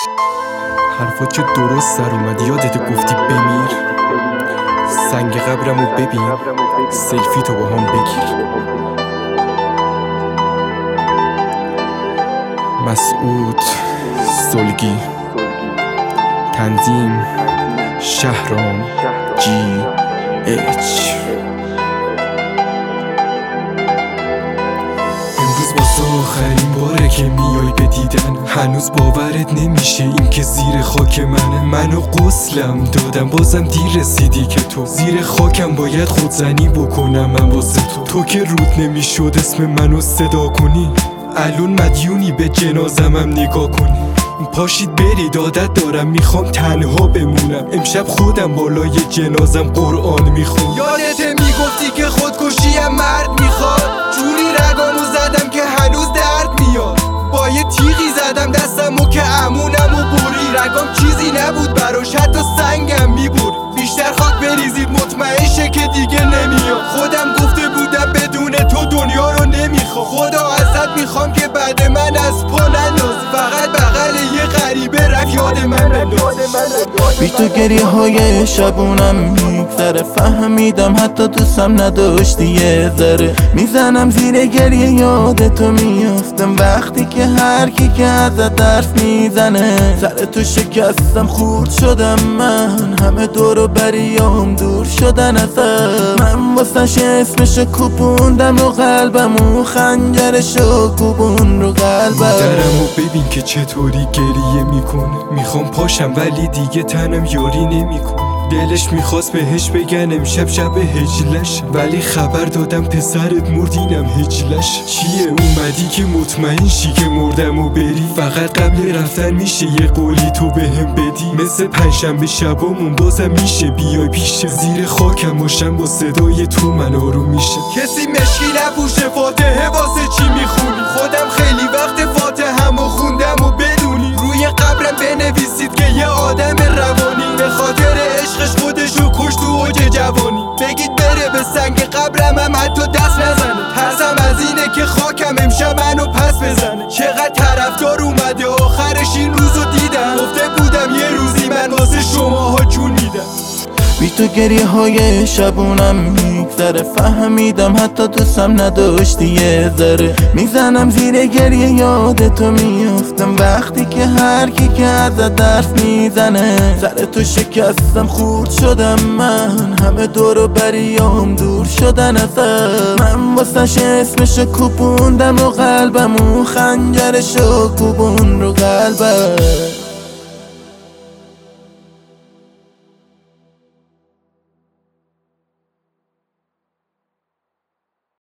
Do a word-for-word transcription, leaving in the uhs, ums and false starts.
حرفا چه درست سر اومد، یادت گفتی بمیر. سنگ قبرمو ببین، سلفی تو با هم بگیر. مسعود سلگی، تنظیم شهرام جی اچ. امروز واسه آخرین باره که میای به دیدن، هنوز باورت نمیشه این که زیر خاک منه. منو غسلم دادم بازم دیر رسیدی که تو زیر خاکم باید خودزنی بکنم من واسه تو. تو که رود نمیشد اسم منو صدا کنی، الان مدیونی به جنازمم نگاه کنی. پاشید برید عادت دارم میخوام تنها بمونم، امشب خودم بالای جنازم قرآن میخونم. یادته میگفتی که خودکشیم مرد میخواد، جوری رگامو زدم که هنوز درد میاد. با یه تیغی زدم دستمو که امونم و بری، رگام چیزی نبود براش حتی سنگم میبرد. بیشتر خاک بریزید مطمئن شه که دیگه نمیاد. خودم گفته بودم بدون تو دنیا رو نمیخوام. خدا ازت میخوام که بعد من از پا ننداز، فقط بغل یه غریبه رفت یاد من بنداز. بی تو گریه های شبونم میگذره، فهمیدم حتی دوستم نداشتی یه ذره. میزنم زیر گریه یاد تو میافتم، وقتی که هر کی که ازت حرف میزنه. سر تو شکستم خورد شدم من، همه دورو بریام دور شدن ازم. من واسش اسمشو کوبوندم رو قلبم و خنجرشو کوبون رو قلبم. مادرمو ببین که چطوری گریه میکنه، میخوام پاشم ولی دیگه تنم یاری نمیکنه. دلش میخواست بهش بگن امشب شب هجلش، ولی خبر دادم پسرت مردینم هجلش. چیه اومدی که مطمئن شی که مردم و بری؟ فقط قبل رفتن میشه یه قولی تو بهم بدی، مثل پنجشنبه شبامون بازم میشه بیای پیشه. زیر خاکم باشم با صدای تو من آروم میشه. کسی مشکی نپوشه فاتحه واسه چی میخونی؟ خودم خیلی وقت فاتحه‌مو خوندم و بدونی، روی قبرم بنویسید که یه آدم روانی به خاطر عشقش خودشو کشت تو اوج جوانی. بگید بره به سنگ قبرم هم حتی دست نزنه، ترسم از اینه که خاکم امشب منو پس بزنه. چقدر طرفدار اومده آخرش این روزو دیدم، گفته بودم یه روزی من واسه شماها جون میدم. بی تو گریه های شبونم میگذره، فهمیدم حتی دوستم نداشتی یه ذره. میزنم زیر گریه یاد تو میافتم، وقتی که هر کی که ازت حرف میزنه. سر تو شکستم خورد شدم من، همه دورو بریام دور شدن ازم. من واسش اسمشو کوبوندم رو قلبم و خنجرشو کوبون رو